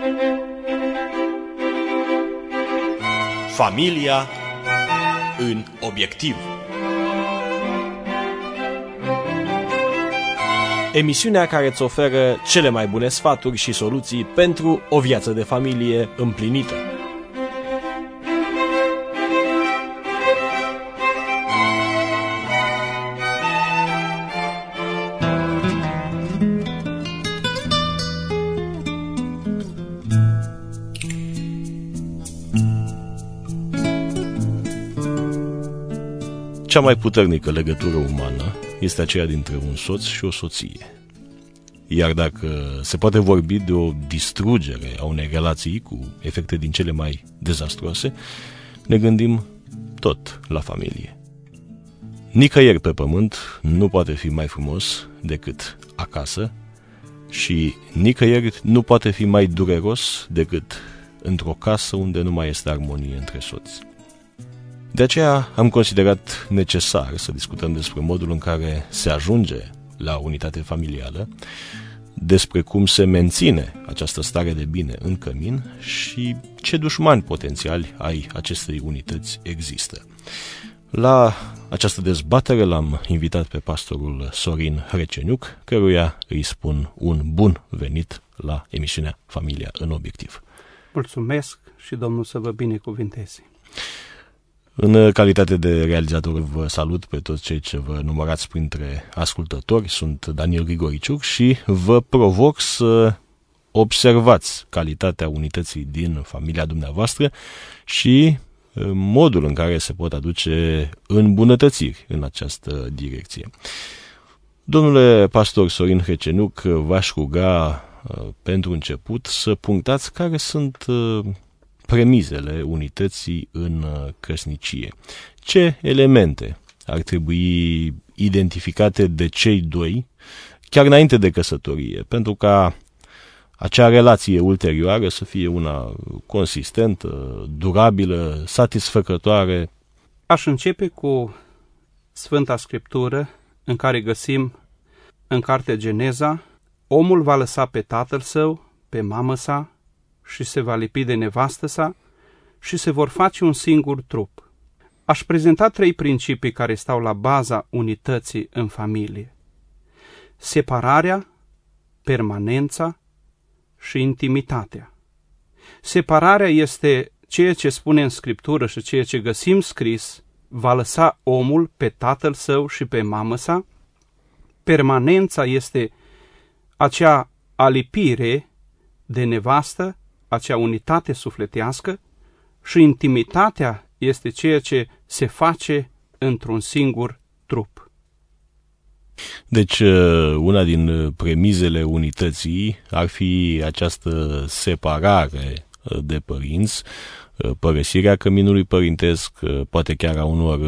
Familia în obiectiv. Emisiunea care îți oferă cele mai bune sfaturi și soluții pentru o viață de familie împlinită. Cea mai puternică legătură umană este aceea dintre un soț și o soție. Iar dacă se poate vorbi de o distrugere a unei relații cu efecte din cele mai dezastruoase, ne gândim tot la familie. Nicăieri pe pământ nu poate fi mai frumos decât acasă și nicăieri nu poate fi mai dureros decât într-o casă unde nu mai este armonie între soți. De aceea am considerat necesar să discutăm despre modul în care se ajunge la unitate familială, despre cum se menține această stare de bine în cămin și ce dușmani potențiali ai acestei unități există. La această dezbatere l-am invitat pe pastorul Sorin Hreceniuc, căruia îi spun un bun venit la emisiunea Familia în obiectiv. Mulțumesc și Domnul să vă binecuvinteze. În calitate de realizator vă salut pe toți cei ce vă numărați printre ascultători. Sunt Daniel Grigoriciuc și vă provoc să observați calitatea unității din familia dumneavoastră și modul în care se pot aduce îmbunătățiri în această direcție. Domnule pastor Sorin Hreceniuc, v-aș ruga pentru început să punctați care sunt premizele unității în căsnicie. Ce elemente ar trebui identificate de cei doi chiar înainte de căsătorie, pentru ca acea relație ulterioară să fie una consistentă, durabilă, satisfăcătoare? Aș începe cu Sfânta Scriptură, în care găsim în cartea Geneza: omul va lăsa pe tatăl său, pe mamă sa, și se va lipi de nevastă sa și se vor face un singur trup. Aș prezenta 3 principii care stau la baza unității în familie: separarea, permanența și intimitatea. Separarea este ceea ce spune în Scriptură și ceea ce găsim scris: va lăsa omul pe tatăl său și pe mamă sa. Permanența este acea alipire de nevastă, acea unitate sufletească, și intimitatea este ceea ce se face într-un singur trup. Deci, una din premizele unității ar fi această separare de părinți, părăsirea căminului părintesc, poate chiar a unor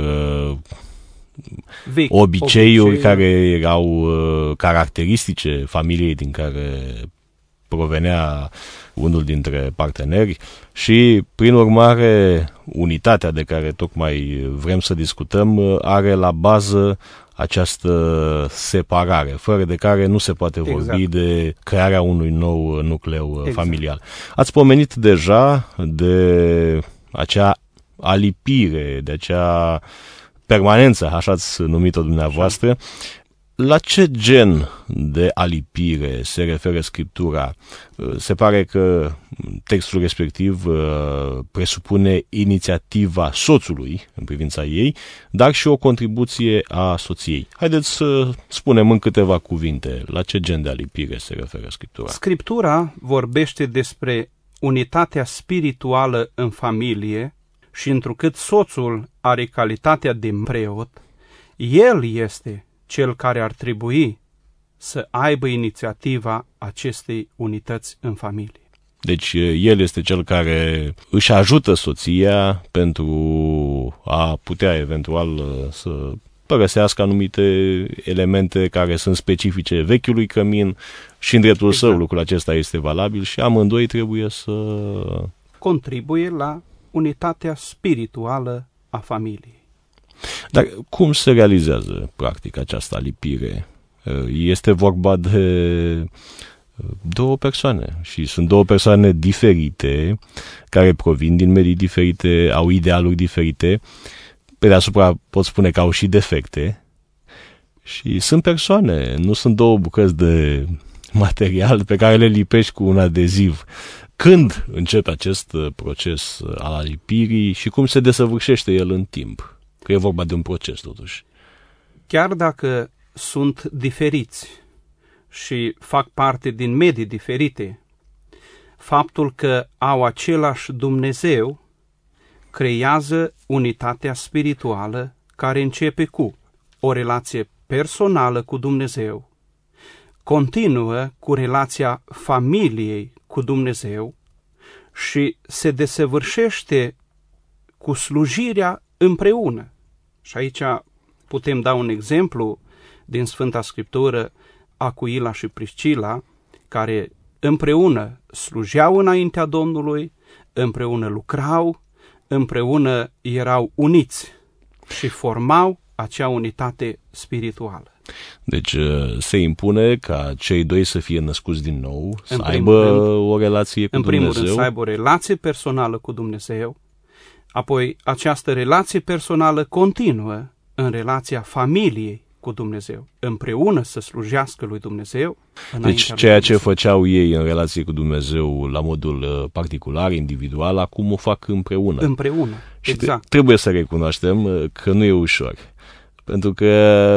obiceiuri care erau caracteristice familiei din care provenea unul dintre parteneri și, prin urmare, unitatea de care tocmai vrem să discutăm are la bază această separare, fără de care nu se poate vorbi de crearea unui nou nucleu familial. Ați pomenit deja de acea alipire, de acea permanență, așa ați numit-o dumneavoastră. La ce gen de alipire se referă Scriptura? Se pare că textul respectiv presupune inițiativa soțului în privința ei, dar și o contribuție a soției. Haideți să spunem în câteva cuvinte la ce gen de alipire se referă Scriptura. Scriptura vorbește despre unitatea spirituală în familie și întrucât soțul are calitatea de preot, el este cel care ar trebui să aibă inițiativa acestei unități în familie. Deci el este cel care își ajută soția pentru a putea eventual să părăsească anumite elemente care sunt specifice vechiului cămin și în dreptul său lucrul acesta este valabil și amândoi trebuie să contribuie la unitatea spirituală a familiei. Dar cum se realizează practic această alipire? Este vorba de două persoane și sunt două persoane diferite, care provin din medii diferite, au idealuri diferite, pe deasupra pot spune că au și defecte și sunt persoane, nu sunt două bucăți de material pe care le lipești cu un adeziv. Când începe acest proces al alipirii și cum se desăvârșește el în timp? Că e vorba de un proces totuși. Chiar dacă sunt diferiți și fac parte din medii diferite, faptul că au același Dumnezeu creează unitatea spirituală care începe cu o relație personală cu Dumnezeu, continuă cu relația familiei cu Dumnezeu și se desăvârșește cu slujirea împreună. Și aici putem da un exemplu din Sfânta Scriptură, Acuila și Priscila, care împreună slujeau înaintea Domnului, împreună lucrau, împreună erau uniți și formau acea unitate spirituală. Deci se impune ca cei doi să fie născuți din nou, să aibă o relație cu Dumnezeu. În primul rând să aibă o relație personală cu Dumnezeu, apoi această relație personală continuă în relația familiei cu Dumnezeu, împreună să slujească lui Dumnezeu. Deci ceea ce făceau ei în relație cu Dumnezeu la modul particular, individual, acum o fac împreună. Împreună, și exact. Trebuie să recunoaștem că nu e ușor, pentru că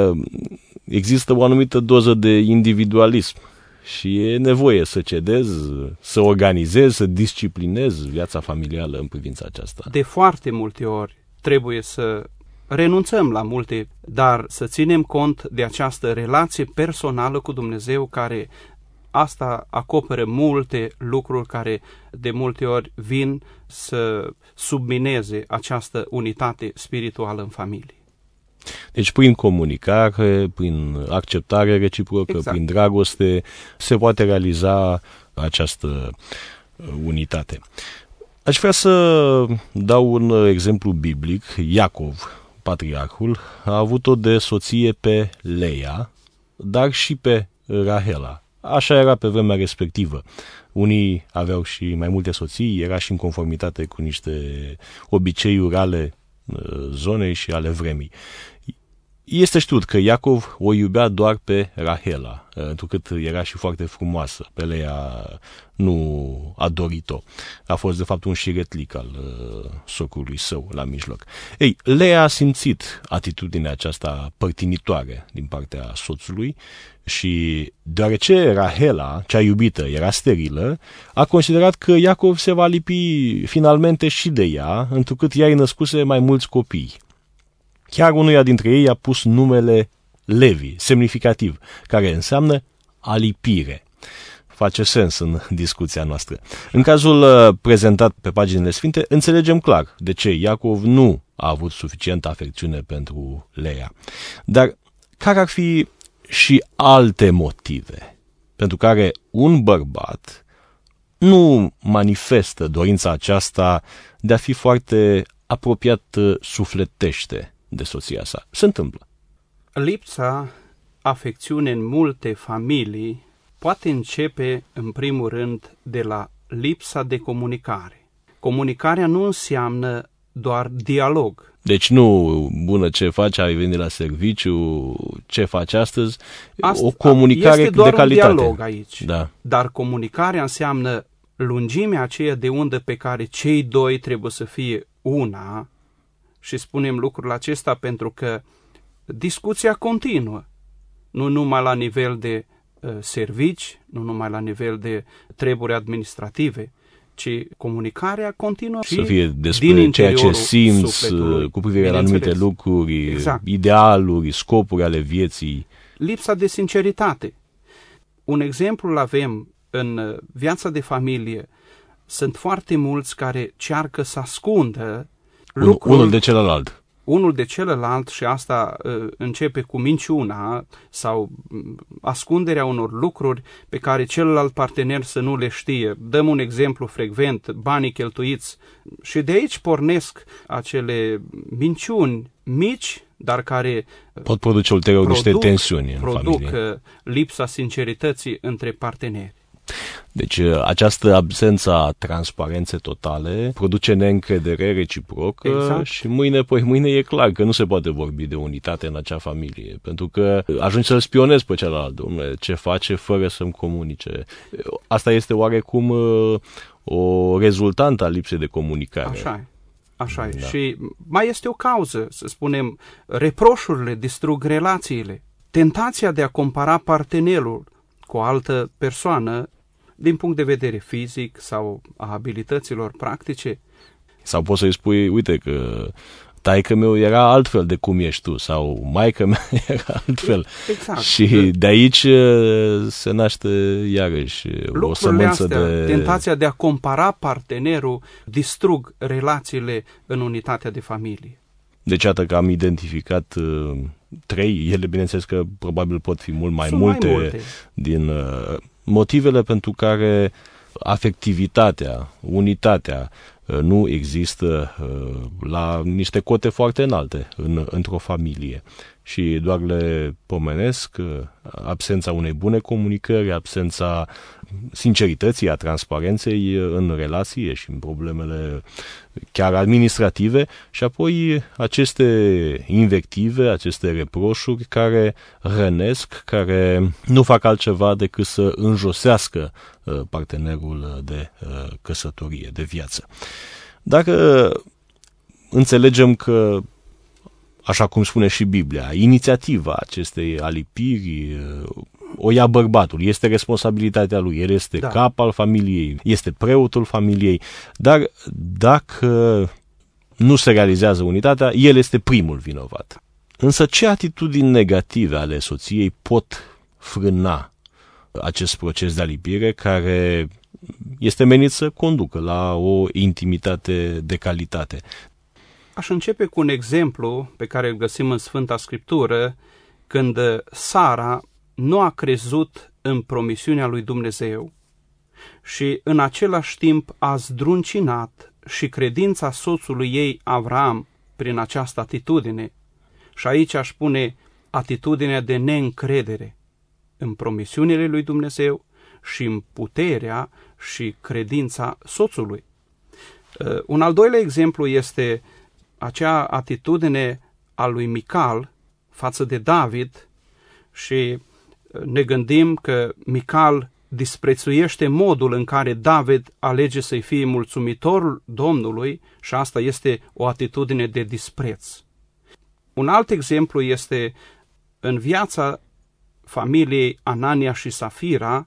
există o anumită doză de individualism și e nevoie să cedezi, să organizezi, să disciplinezi viața familială în privința aceasta. De foarte multe ori trebuie să renunțăm la multe, dar să ținem cont de această relație personală cu Dumnezeu, care asta acoperă multe lucruri care de multe ori vin să submineze această unitate spirituală în familie. Deci prin comunicare, prin acceptare reciprocă, exact, prin dragoste, se poate realiza această unitate. Aș vrea să dau un exemplu biblic. Iacov, patriarhul, a avut-o de soție pe Leia, dar și pe Rahela. Așa era pe vremea respectivă. Unii aveau și mai multe soții, era și în conformitate cu niște obiceiuri ale zonei și ale vremii. Este știut că Iacov o iubea doar pe Rahela, întrucât era și foarte frumoasă. Pe Leia nu a dorit-o. A fost de fapt un șiretlic al socrului său la mijloc. Ei, Leia a simțit atitudinea aceasta părtinitoare din partea soțului și deoarece Rahela, cea iubită, era sterilă, a considerat că Iacov se va lipi finalmente și de ea, întrucât ea îi născuse mai mulți copii. Chiar unuia dintre ei a pus numele Levi, semnificativ, care înseamnă alipire. Face sens în discuția noastră. În cazul prezentat pe paginile sfinte, înțelegem clar de ce Iacov nu a avut suficientă afecțiune pentru Leia. Dar care ar fi și alte motive pentru care un bărbat nu manifestă dorința aceasta de a fi foarte apropiat sufletește de soția sa? Se întâmplă. Lipsa afecțiune în multe familii poate începe în primul rând de la lipsa de comunicare. Comunicarea nu înseamnă doar dialog. Deci nu, bună, ce faci, ai venit la serviciu, ce faci astăzi, o comunicare de calitate. Este doar un dialog aici, da. Dar comunicarea înseamnă lungimea aceea de undă pe care cei doi trebuie să fie una. Și spunem lucrul acesta pentru că discuția continuă, nu numai la nivel de servici, nu numai la nivel de treburi administrative, ci comunicarea continuă să fie despre ceea ce simți cu privire la anumite lucruri, exact, idealuri, scopuri ale vieții. Lipsa de sinceritate. Un exemplu îl avem în viața de familie. Sunt foarte mulți care cearcă să ascundă lucruri, unul de celălalt și asta începe cu minciuna sau ascunderea unor lucruri pe care celălalt partener să nu le știe. Dăm un exemplu frecvent, banii cheltuiți, și de aici pornesc acele minciuni mici, dar care pot produce ulterior niște tensiuni în familie. Produc lipsa sincerității între parteneri. Deci această absență a transparenței totale produce neîncredere reciprocă, exact. Și mâine, păi mâine e clar că nu se poate vorbi de unitate în acea familie, pentru că ajungi să-l spionezi pe celălalt, dom'le, ce face fără să-mi comunice. Asta este oarecum o rezultantă a lipsei de comunicare. Așa e. Da. Și mai este o cauză, să spunem, reproșurile distrug relațiile. Tentația de a compara partenerul cu o altă persoană din punct de vedere fizic sau a abilităților practice. Sau poți să-i spui, uite că taică meu era altfel de cum ești tu, sau maică mea era altfel. Exact. Și de aici se naște iarăși o sămânță de... Tentația de a compara partenerul distrug relațiile în unitatea de familie. Deci, iată că am identificat 3, ele bineînțeles că probabil pot fi mult mai multe din motivele pentru care afectivitatea, unitatea nu există la niște cote foarte înalte într-o familie. Și doar le pomenesc absența unei bune comunicări, absența sincerității, a transparenței în relație și în problemele chiar administrative și apoi aceste invective, aceste reproșuri care rănesc, care nu fac altceva decât să înjosească partenerul de căsătorie, de viață. Dacă înțelegem că, așa cum spune și Biblia, inițiativa acestei alipiri o ia bărbatul, este responsabilitatea lui, el este cap al familiei, este preotul familiei, dar dacă nu se realizează unitatea, el este primul vinovat. Însă ce atitudini negative ale soției pot frâna acest proces de alipire care este menit să conducă la o intimitate de calitate? Aș începe cu un exemplu pe care îl găsim în Sfânta Scriptură, când Sara nu a crezut în promisiunea lui Dumnezeu și în același timp a zdruncinat și credința soțului ei Avram prin această atitudine. Și aici aș pune atitudinea de neîncredere în promisiunile lui Dumnezeu și în puterea și credința soțului. Un al doilea exemplu este acea atitudine a lui Mical față de David și ne gândim că Mical disprețuiește modul în care David alege să-i fie mulțumitor Domnului și asta este o atitudine de dispreț. Un alt exemplu este în viața familiei Anania și Safira,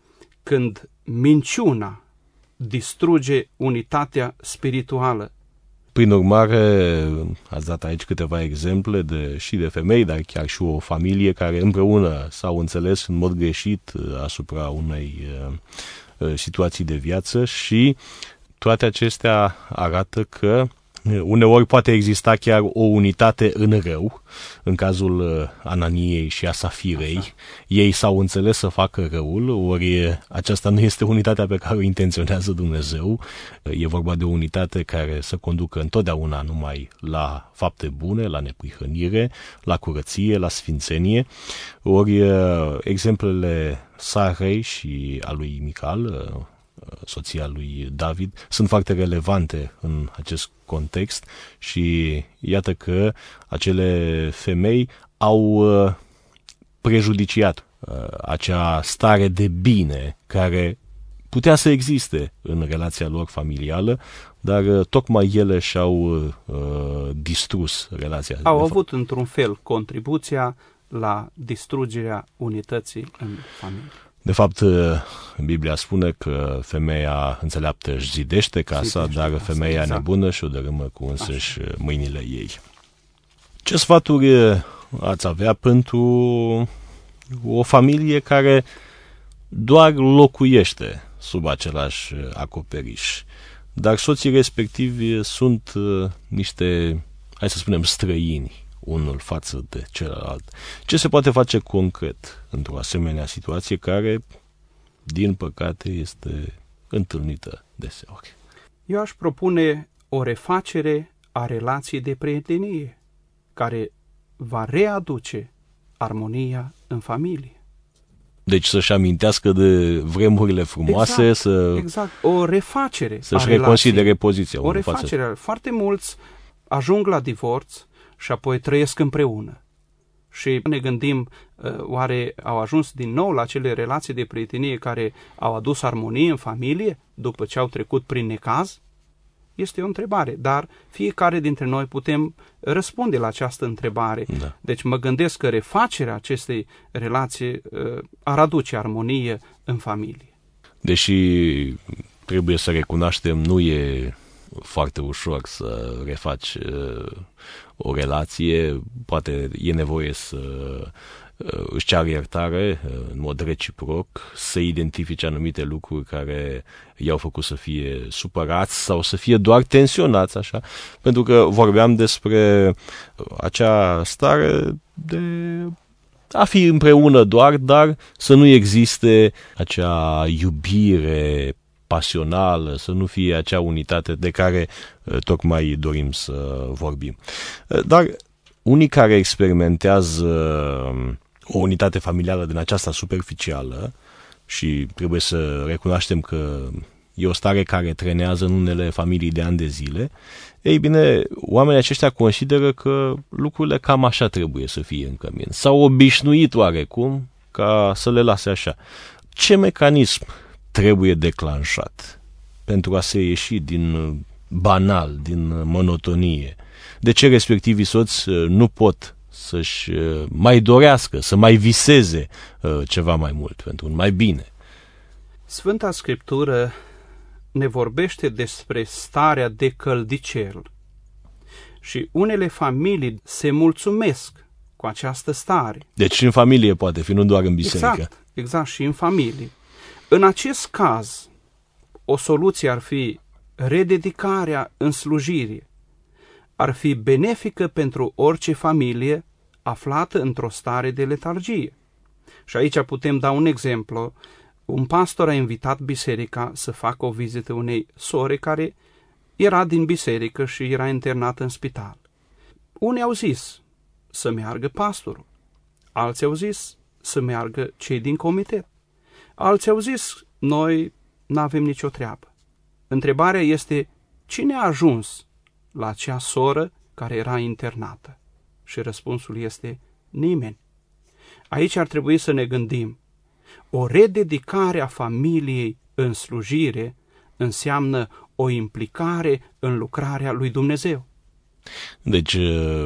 când minciuna distruge unitatea spirituală. Prin urmare, ați dat aici câteva exemple și de femei, dar chiar și o familie care împreună s-au înțeles în mod greșit asupra unei situații de viață și toate acestea arată că uneori poate exista chiar o unitate în rău. În cazul Ananiei și a Safirei, ei s-au înțeles să facă răul, ori aceasta nu este unitatea pe care o intenționează Dumnezeu. E vorba de o unitate care să conducă întotdeauna numai la fapte bune, la neprihănire, la curăție, la sfințenie. Ori exemplele Sarei și a lui Mical, soția lui David, sunt foarte relevante în acest context și iată că acele femei au prejudiciat acea stare de bine care putea să existe în relația lor familială, dar tocmai ele și-au distrus relația. Au avut într-un fel contribuția la distrugerea unității în familie. De fapt, Biblia spune că femeia înțeleaptă își zidește casa, dar femeia nebună și o dărâmă cu însăși mâinile ei. Ce sfaturi ați avea pentru o familie care doar locuiește sub același acoperiș, dar soții respectivi sunt niște, hai să spunem, străini unul față de celălalt? Ce se poate face concret într-o asemenea situație care, din păcate, este întâlnită deseori? Eu aș propune o refacere a relației de prietenie, care va readuce armonia în familie. Deci să-și amintească de vremurile frumoase, exact. O refacere. Să-și reconsidere poziția. O refacere. Foarte mulți ajung la divorț și apoi trăiesc împreună. Și ne gândim, oare au ajuns din nou la acele relații de prietenie care au adus armonie în familie după ce au trecut prin necaz? Este o întrebare, dar fiecare dintre noi putem răspunde la această întrebare. Da. Deci mă gândesc că refacerea acestei relații ar aduce armonie în familie. Deși trebuie să recunoaștem, nu e foarte ușor să refaci o relație, poate e nevoie să își ceară iertare în mod reciproc, să identifice anumite lucruri care i-au făcut să fie supărați sau să fie doar tensionați, așa, pentru că vorbeam despre acea stare de a fi împreună doar, dar să nu existe acea iubire pasională, să nu fie acea unitate de care tocmai dorim să vorbim. Dar unii care experimentează o unitate familială din aceasta superficială, și trebuie să recunoaștem că e o stare care trenează în unele familii de ani de zile, ei bine, oamenii aceștia consideră că lucrurile cam așa trebuie să fie în cămin. S-au obișnuit oarecum ca să le lase așa. Ce mecanism trebuie declanșat pentru a se ieși din banal, din monotonie? De ce respectivii soți nu pot să-și mai dorească, să mai viseze ceva mai mult, pentru un mai bine? Sfânta Scriptură ne vorbește despre starea de căldicel și unele familii se mulțumesc cu această stare. Deci și în familie poate fi, nu doar în biserică. Exact, și în familie. În acest caz, o soluție ar fi rededicarea în slujire. Ar fi benefică pentru orice familie aflată într-o stare de letargie. Și aici putem da un exemplu. Un pastor a invitat biserica să facă o vizită unei sore care era din biserică și era internată în spital. Unii au zis să meargă pastorul, alții au zis să meargă cei din comitet, alții au zis noi n-avem nicio treabă. Întrebarea este, cine a ajuns la acea soră care era internată? Și răspunsul este nimeni. Aici ar trebui să ne gândim. O rededicare a familiei în slujire înseamnă o implicare în lucrarea lui Dumnezeu. Deci,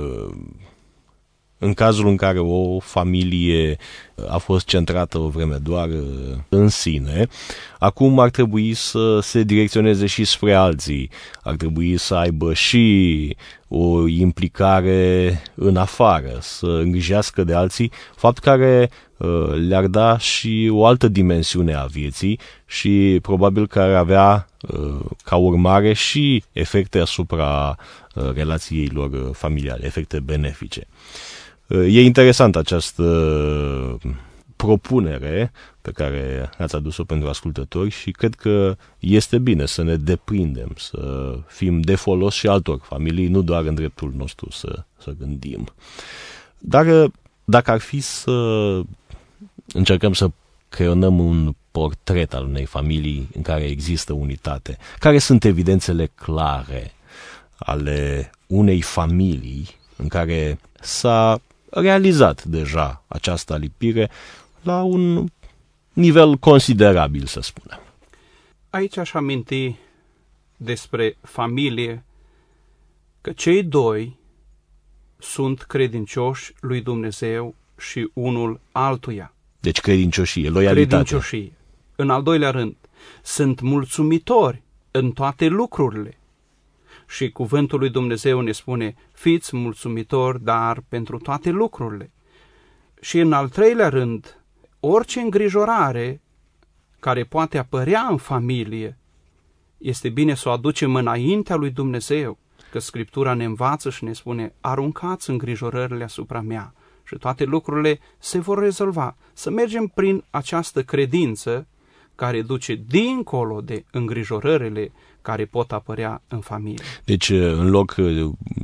în cazul în care o familie a fost centrată o vreme doar în sine, acum ar trebui să se direcționeze și spre alții. Ar trebui să aibă și o implicare în afară, să îngrijească de alții, fapt care le-ar da și o altă dimensiune a vieții și probabil că ar avea ca urmare și efecte asupra relației lor familiale, efecte benefice. E interesant această propunere pe care ați adus-o pentru ascultători și cred că este bine să ne deprindem, să fim de folos și altor familii, nu doar în dreptul nostru să gândim. Dar dacă ar fi să încercăm să creionăm un portret al unei familii în care există unitate, care sunt evidențele clare ale unei familii în care s-a realizat deja această alipire la un nivel considerabil, să spunem. Aici aș aminti despre familie că cei doi sunt credincioși lui Dumnezeu și unul altuia. Deci credincioșie, loialitate. Credincioșie. În al doilea rând, sunt mulțumitori în toate lucrurile. Și cuvântul lui Dumnezeu ne spune, fiți mulțumitori, dar pentru toate lucrurile. Și în al treilea rând, orice îngrijorare care poate apărea în familie, este bine să o aducem înaintea lui Dumnezeu, că Scriptura ne învață și ne spune, aruncați îngrijorările asupra mea și toate lucrurile se vor rezolva. Să mergem prin această credință care duce dincolo de îngrijorările care pot apărea în familie. Deci, în loc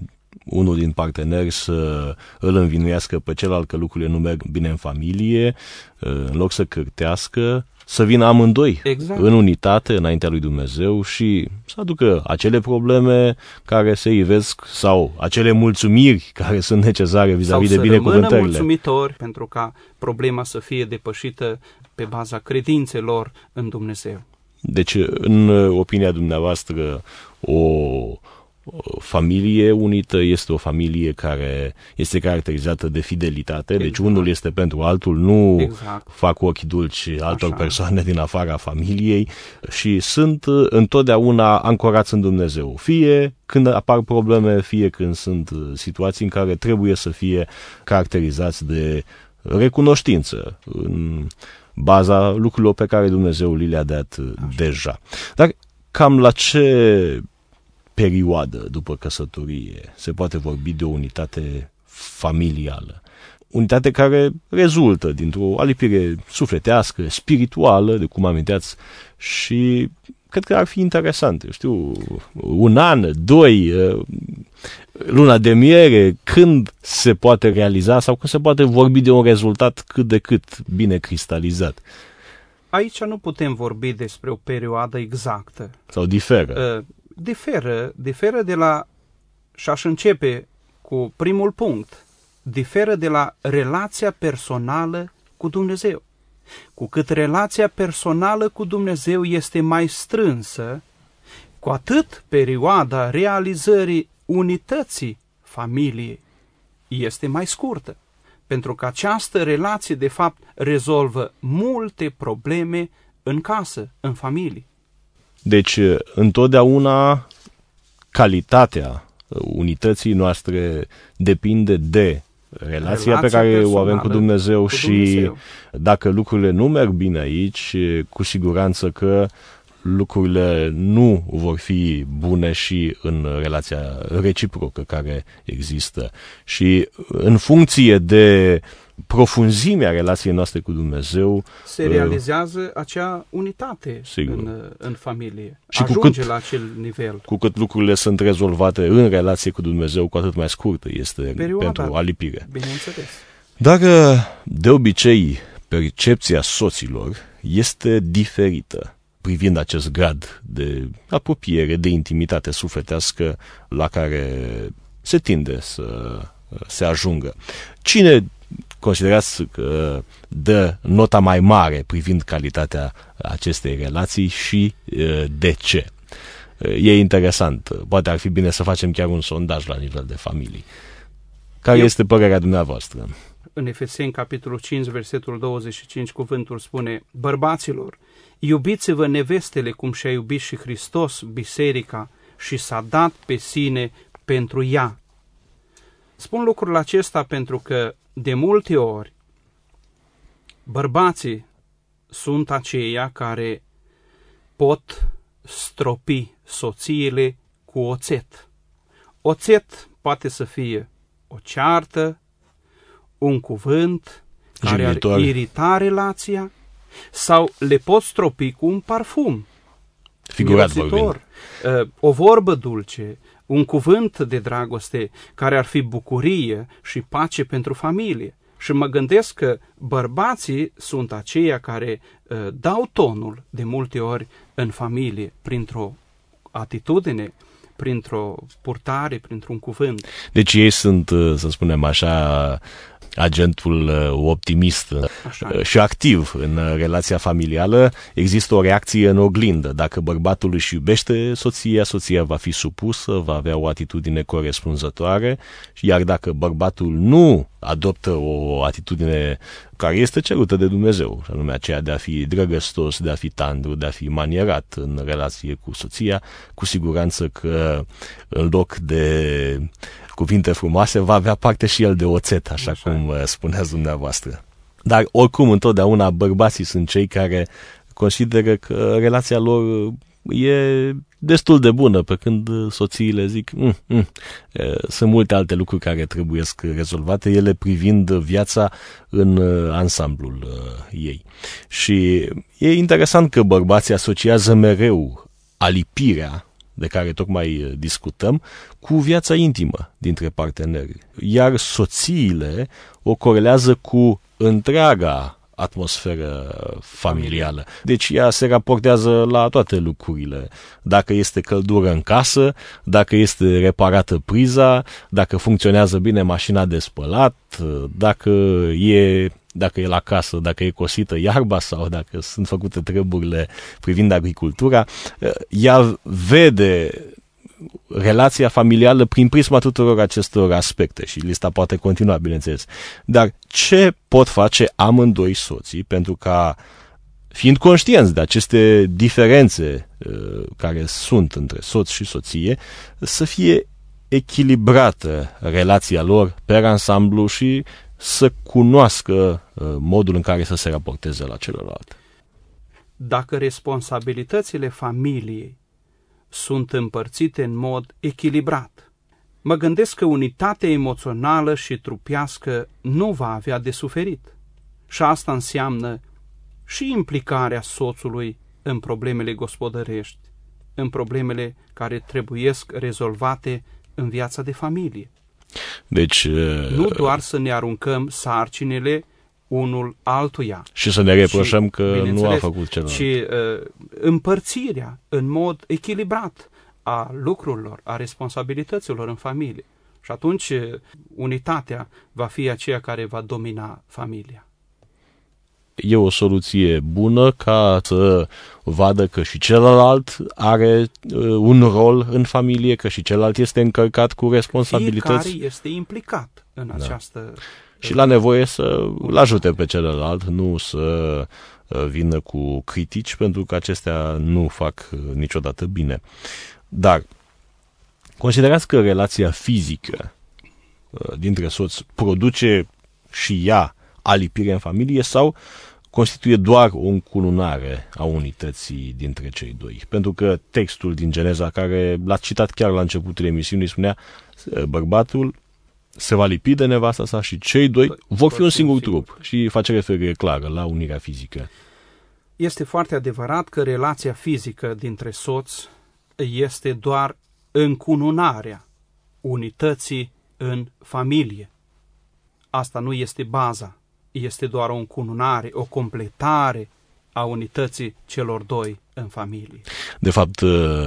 unul din parteneri să îl învinuiască pe celălalt că lucrurile nu merg bine în familie, în loc să cârtească, să vină amândoi în unitate înaintea lui Dumnezeu și să aducă acele probleme care se ivesc sau acele mulțumiri care sunt necesare vis-a-vis de binecuvântările. Sau să rămână mulțumitori pentru ca problema să fie depășită pe baza credințelor în Dumnezeu. Deci, în opinia dumneavoastră, o familie unită este o familie care este caracterizată de fidelitate, exact. Deci unul este pentru altul, nu fac ochi dulci altor persoane din afara familiei și sunt întotdeauna ancorați în Dumnezeu. Fie când apar probleme, fie când sunt situații în care trebuie să fie caracterizați de recunoștință în baza lucrurilor pe care Dumnezeu le-a dat deja. Dar cam la ce perioadă după căsătorie se poate vorbi de o unitate familială? Unitate care rezultă dintr-o alipire sufletească, spirituală, de cum aminteați, și cred că ar fi interesant, știu, 1 an, 2, luna de miere, când se poate realiza sau când se poate vorbi de un rezultat cât de cât bine cristalizat. Aici nu putem vorbi despre o perioadă exactă. Sau diferă? Diferă de la, și aș începe cu primul punct, diferă de la relația personală cu Dumnezeu. Cu cât relația personală cu Dumnezeu este mai strânsă, cu atât perioada realizării unității familiei este mai scurtă. Pentru că această relație, de fapt, rezolvă multe probleme în casă, în familie. Deci, întotdeauna, calitatea unității noastre depinde de relația pe care o avem cu Dumnezeu și dacă lucrurile nu merg bine aici, cu siguranță că lucrurile nu vor fi bune și în relația reciprocă care există. Și în funcție de profunzimea relației noastre cu Dumnezeu se realizează acea unitate în familie. Și ajunge la acel nivel. Cu cât lucrurile sunt rezolvate în relație cu Dumnezeu, cu atât mai scurtă este pentru alipire. Bineînțeles. Dar de obicei percepția soților este diferită privind acest grad de apropiere, de intimitate sufletească la care se tinde să se ajungă. Cine considerați că dă nota mai mare privind calitatea acestei relații și de ce? E interesant. Poate ar fi bine să facem chiar un sondaj la nivel de familii. Care este părerea dumneavoastră? În Efeseni, capitolul 5, versetul 25, cuvântul spune: bărbaților, iubiți-vă nevestele cum și-a iubit și Hristos biserica și s-a dat pe sine pentru ea. Spun lucrul acesta pentru că de multe ori bărbații sunt aceia care pot stropi soțiile cu oțet. Oțet poate să fie o ceartă, un cuvânt care ar irita relația, sau le pot stropi cu un parfum figurat vorbind, o vorbă dulce, un cuvânt de dragoste care ar fi bucurie și pace pentru familie. Și mă gândesc că bărbații sunt aceia care dau tonul de multe ori în familie, printr-o atitudine, printr-o purtare, printr-un cuvânt. Deci ei sunt, să spunem așa, agentul optimist și activ în relația familială. Există o reacție în oglindă. Dacă bărbatul își iubește soția, soția va fi supusă, va avea o atitudine corespunzătoare, iar dacă bărbatul nu adoptă o atitudine care este cerută de Dumnezeu, și anume aceea de a fi drăgăstos, de a fi tandru, de a fi manierat în relație cu soția, cu siguranță că în loc de cuvinte frumoase va avea parte și el de oțet, așa cum spuneați dumneavoastră. Dar oricum, întotdeauna bărbații sunt cei care consideră că relația lor e destul de bună, pe când soțiile zic sunt multe alte lucruri care trebuie rezolvate, ele privind viața în ansamblul ei. Și e interesant că bărbații asociază mereu alipirea de care tocmai discutăm cu viața intimă dintre parteneri. Iar soțiile o corelează cu întreaga atmosferă familială. Deci ea se raportează la toate lucrurile. Dacă este căldură în casă, dacă este reparată priza, dacă funcționează bine mașina de spălat, dacă e la casă, dacă e cosită iarba sau dacă sunt făcute treburile privind agricultura. Ea vede relația familială prin prisma tuturor acestor aspecte și lista poate continua, bineînțeles. Dar ce pot face amândoi soții pentru ca, fiind conștienți de aceste diferențe care sunt între soț și soție, să fie echilibrată relația lor pe ansamblu și să cunoască modul în care să se raporteze la celălalt? Dacă responsabilitățile familiei sunt împărțite în mod echilibrat, mă gândesc că unitatea emoțională și trupească nu va avea de suferit. Și asta înseamnă și implicarea soțului în problemele gospodărești, în problemele care trebuiesc rezolvate în viața de familie. Deci, nu doar să ne aruncăm sarcinile unul altuia. Și să ne reproșăm că nu a făcut celălalt. Și împărțirea în mod echilibrat a lucrurilor, a responsabilităților în familie. Și atunci unitatea va fi aceea care va domina familia. E o soluție bună ca să vadă că și celălalt are un rol în familie, că și celălalt este încărcat cu responsabilități. Fiecare este implicat în această... Și la nevoie să-l ajute pe celălalt, nu să vină cu critici, pentru că acestea nu fac niciodată bine. Dar considerați că relația fizică dintre soți produce și ea alipire în familie sau constituie doar o încununare a unității dintre cei doi? Pentru că textul din Geneza, care l-ați citat chiar la începutul emisiunii, spunea: bărbatul se va lipi de nevasta sa și cei doi vor fi un singur trup. Și face referire clară la unirea fizică. Este foarte adevărat că relația fizică dintre soți este doar încununarea unității în familie. Asta nu este baza. Este doar o încununare, o completare a unității celor doi în familie. De fapt,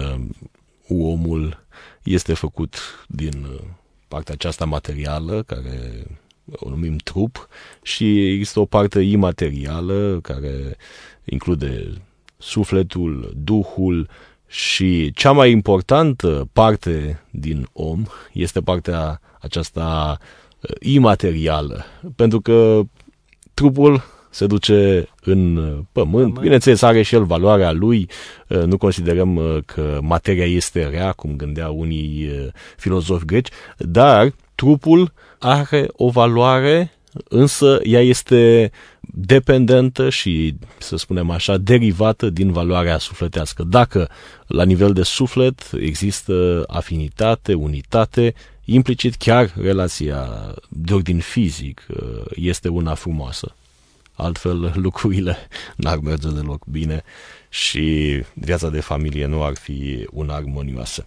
omul este făcut din partea aceasta materială, care o numim trup, și există o parte imaterială, care include sufletul, duhul, și cea mai importantă parte din om este partea aceasta imaterială, pentru că trupul se duce în pământ. Bineînțeles, are și el valoarea lui. Nu considerăm că materia este rea, cum gândeau unii filozofi greci, dar trupul are o valoare, însă ea este dependentă și, să spunem așa, derivată din valoarea sufletească. Dacă la nivel de suflet există afinitate, unitate, implicit chiar relația de ordin fizic este una frumoasă. Altfel lucrurile n-ar merge deloc bine și viața de familie nu ar fi una armonioasă.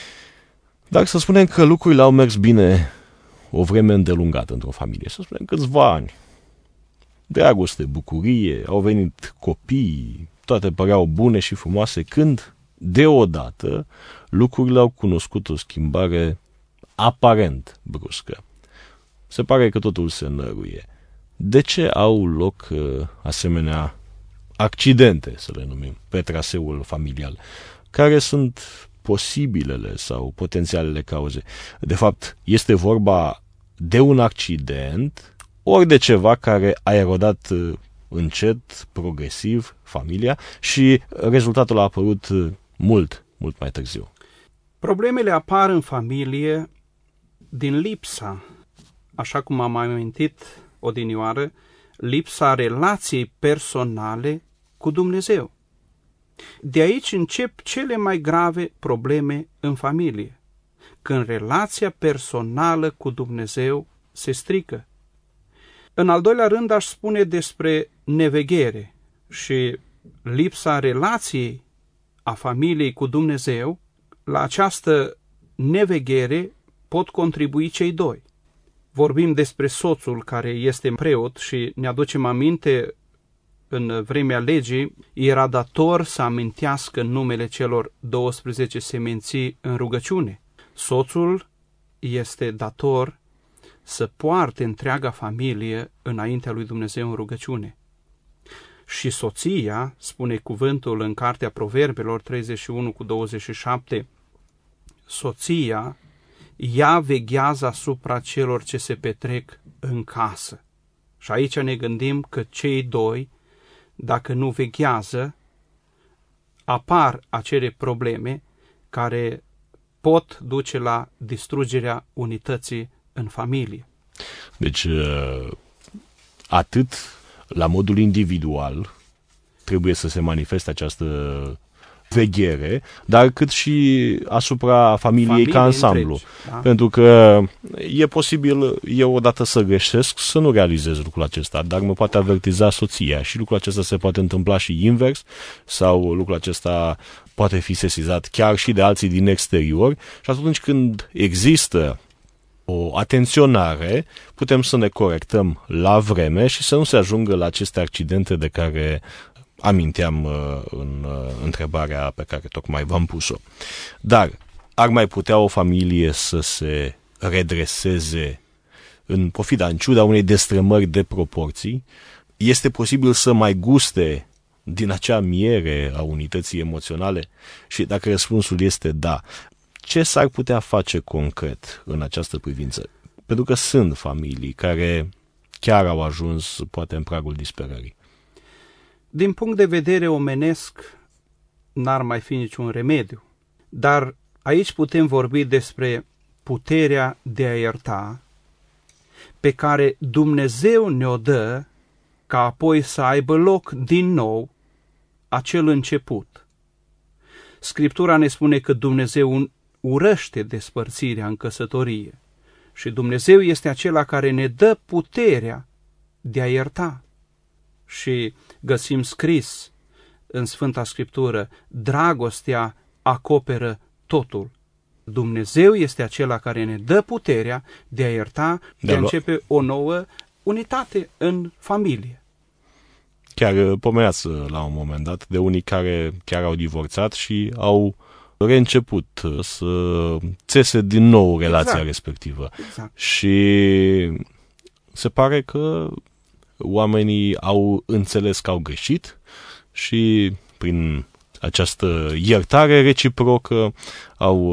Dar să spunem că lucrurile au mers bine o vreme îndelungată într-o familie, să spunem câțiva ani. Dragoste, bucurie, au venit copii, toate păreau bune și frumoase, când deodată lucrurile au cunoscut o schimbare aparent bruscă. Se pare că totul se năruie. De ce au loc asemenea accidente, să le numim, pe traseul familial? Care sunt posibilele sau potențialele cauze? De fapt, este vorba de un accident ori de ceva care a erodat încet, progresiv, familia și rezultatul a apărut mult mai târziu. Problemele apar în familie din lipsa, așa cum am amintit odinioară, lipsa relației personale cu Dumnezeu. De aici încep cele mai grave probleme în familie, când relația personală cu Dumnezeu se strică. În al doilea rând aș spune despre neveghere și lipsa relației a familiei cu Dumnezeu la această neveghere pot contribui cei doi. Vorbim despre soțul care este preot și ne aducem aminte, în vremea legii, era dator să amintească numele celor 12 seminții în rugăciune. Soțul este dator să poarte întreaga familie înaintea lui Dumnezeu în rugăciune. Și soția, spune cuvântul în cartea Proverbelor 31:27, soția, ea veghează asupra celor ce se petrec în casă. Și aici ne gândim că cei doi, dacă nu veghează, apar acele probleme care pot duce la distrugerea unității în familie. Deci, atât la modul individual trebuie să se manifeste această veghere, dar cât și asupra familiei ca ansamblu. Întregi, da? Pentru că e posibil eu odată să greșesc, să nu realizez lucrul acesta, dar mă poate avertiza soția și lucrul acesta se poate întâmpla și invers, sau lucrul acesta poate fi sesizat chiar și de alții din exterior și atunci când există o atenționare, putem să ne corectăm la vreme și să nu se ajungă la aceste accidente de care aminteam în întrebarea pe care tocmai v-am pus-o. Dar ar mai putea o familie să se redreseze în ciuda unei destrămări de proporții? Este posibil să mai guste din acea miere a unității emoționale? Și dacă răspunsul este da, ce s-ar putea face concret în această privință? Pentru că sunt familii care chiar au ajuns poate în pragul disperării. Din punct de vedere omenesc, n-ar mai fi niciun remediu. Dar aici putem vorbi despre puterea de a ierta, pe care Dumnezeu ne-o dă, ca apoi să aibă loc din nou acel început. Scriptura ne spune că Dumnezeu urăște despărțirea în căsătorie și Dumnezeu este acela care ne dă puterea de a ierta. Și găsim scris în Sfânta Scriptură, dragostea acoperă totul. Dumnezeu este acela care ne dă puterea de a ierta, de a începe o nouă unitate în familie. Chiar pomeneați la un moment dat de unii care chiar au divorțat și au reînceput să țese din nou relația respectivă. Exact. Și se pare că oamenii au înțeles că au greșit și prin această iertare reciprocă au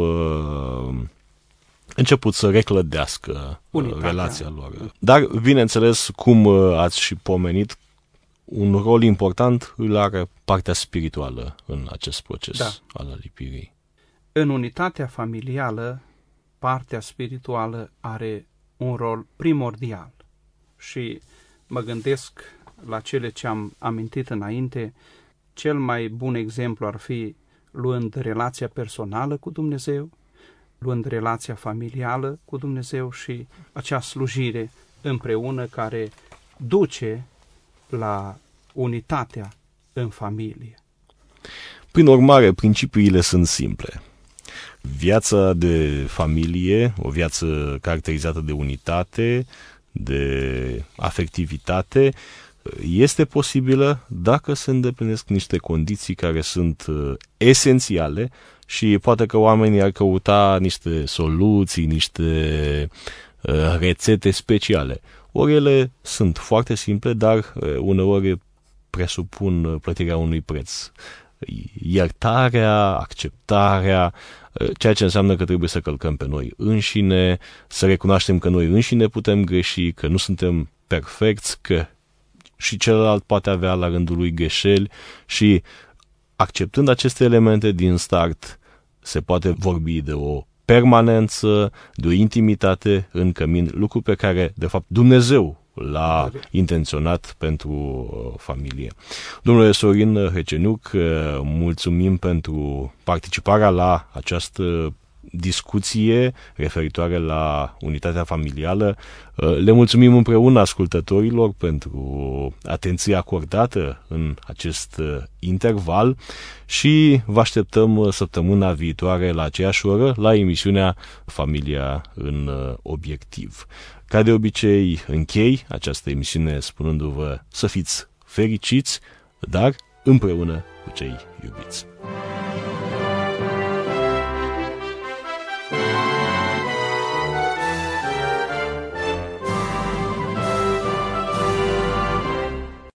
început să reclădească relația lor. Dar, bineînțeles, cum ați și pomenit, un rol important îl are partea spirituală în acest proces al alipirii. În unitatea familială, partea spirituală are un rol primordial și mă gândesc la cele ce am amintit înainte. Cel mai bun exemplu ar fi luând relația personală cu Dumnezeu, luând relația familială cu Dumnezeu și acea slujire împreună care duce la unitatea în familie. Prin urmare, principiile sunt simple. Viața de familie, o viață caracterizată de unitate, de afectivitate, este posibilă dacă se îndeplinesc niște condiții care sunt esențiale și poate că oamenii ar căuta niște soluții, niște rețete speciale. Ori ele sunt foarte simple, dar uneori presupun plătirea unui preț. Iertarea, acceptarea, ceea ce înseamnă că trebuie să călcăm pe noi înșine, să recunoaștem că noi înșine putem greși, că nu suntem perfecți, că și celălalt poate avea la rândul lui greșeli și acceptând aceste elemente din start se poate vorbi de o permanență, de o intimitate în cămin, lucru pe care de fapt Dumnezeu l-a intenționat pentru familie. Domnule Sorin Hecenuc, mulțumim pentru participarea la această discuție referitoare la unitatea familială. Le mulțumim împreună ascultătorilor pentru atenția acordată în acest interval și vă așteptăm săptămâna viitoare la aceeași oră la emisiunea Familia în Obiectiv. Ca de obicei, închei această emisiune spunându-vă să fiți fericiți, dar împreună cu cei iubiți.